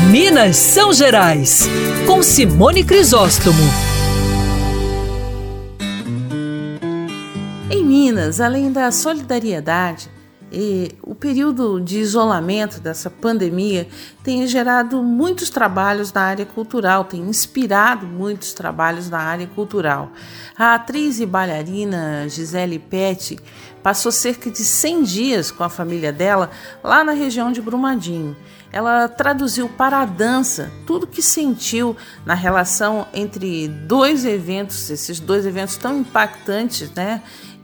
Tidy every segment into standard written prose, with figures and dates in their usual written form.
Minas São Gerais, com Simone Crisóstomo. Em Minas, além da solidariedade, o período de isolamento dessa pandemia tem gerado muitos trabalhos na área cultural, tem inspirado muitos trabalhos na área cultural. A atriz e bailarina Gisele Petti passou cerca de 100 dias com a família dela lá na região de Brumadinho. Ela traduziu para a dança tudo que sentiu na relação entre dois eventos, esses dois eventos tão impactantes, né?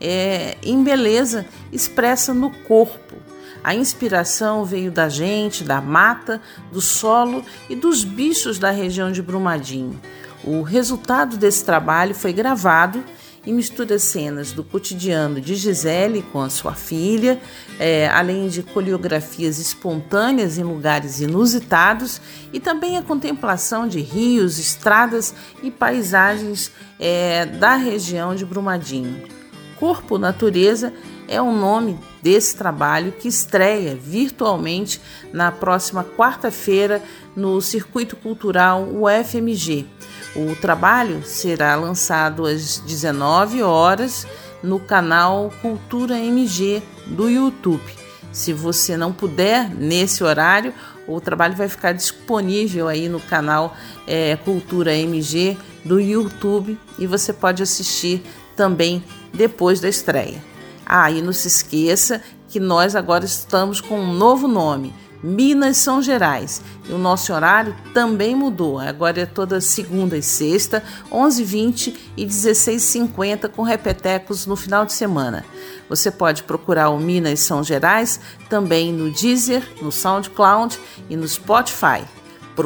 Em beleza expressa no corpo. A inspiração veio da gente, da mata, do solo e dos bichos da região de Brumadinho. O resultado desse trabalho foi gravado e mistura cenas do cotidiano de Gisele com a sua filha, além de coreografias espontâneas em lugares inusitados e também a contemplação de rios, estradas e paisagens da região de Brumadinho. Corpo Natureza é o nome desse trabalho que estreia virtualmente na próxima quarta-feira no Circuito Cultural UFMG. O trabalho será lançado às 19 horas no canal Cultura MG do YouTube. Se você não puder nesse horário, o trabalho vai ficar disponível aí no canal Cultura MG do YouTube e você pode assistir também depois da estreia. E não se esqueça que nós agora estamos com um novo nome, Minas São Gerais, e o nosso horário também mudou. Agora é toda segunda e sexta, 11h20 e 16h50, com repetecos no final de semana. Você pode procurar o Minas São Gerais também no Deezer, no SoundCloud e no Spotify.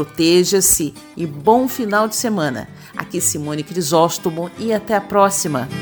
Proteja-se e bom final de semana. Aqui Simone Crisóstomo e até a próxima.